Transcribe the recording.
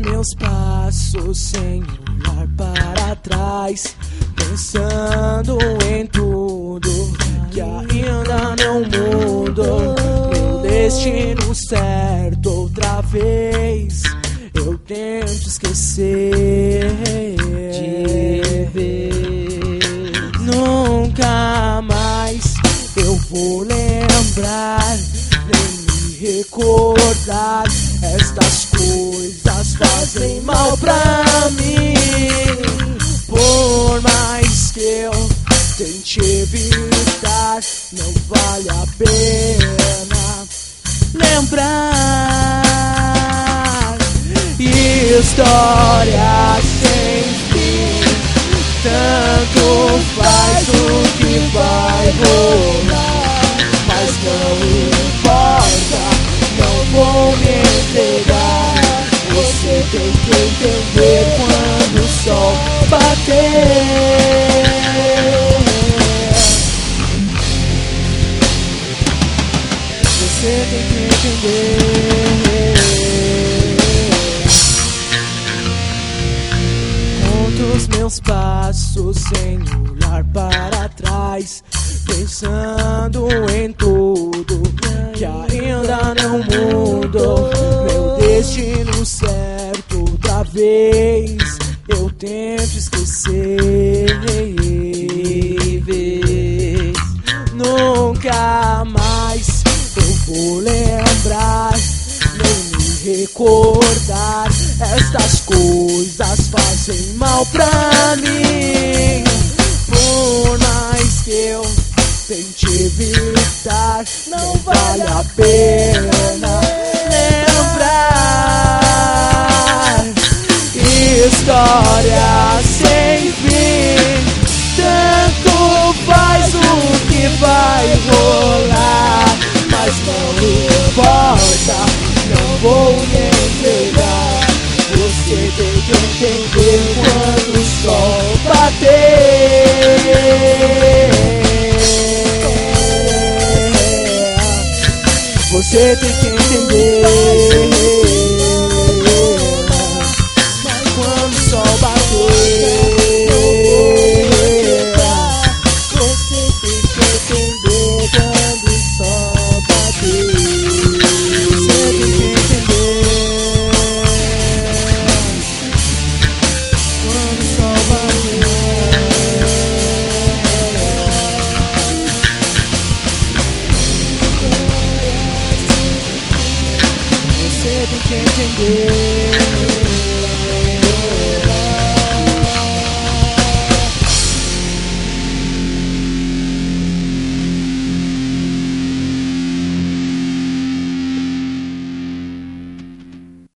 meus passos sem olhar para trás, pensando em tudo que ainda não mudou. Meu destino certo outra vez eu tento esquecer de vez. Nunca mais eu vou lembrar nem me recordar. Estas coisas fazem mal pra mim. Por mais que eu tente evitar, não vale a pena lembrar. História sem fim, tanto faz o que vai rolar, mas não importa, não vou me entregar. Você tem que entender quando o sol bater. Você tem que entender. Conto os meus passos sem olhar para trás, pensando em tudo que ainda não mudou. Meu destino certo outra vez eu tento esquecer de vez. Nunca mais eu vou lembrar nem me recordar. Estas coisas fazem mal pra mim. Por mais que eu tente evitar, não vale a pena lembrar. História sem fim, tanto faz o que vai rolar, mas não importa, não vou me entregar. Você tem que entender quando o sol bater. Você tem que entender quando o sol bater. Você tem que entender quando o sol bater. Você tem que entender quando o sol bater. Você tem que entender.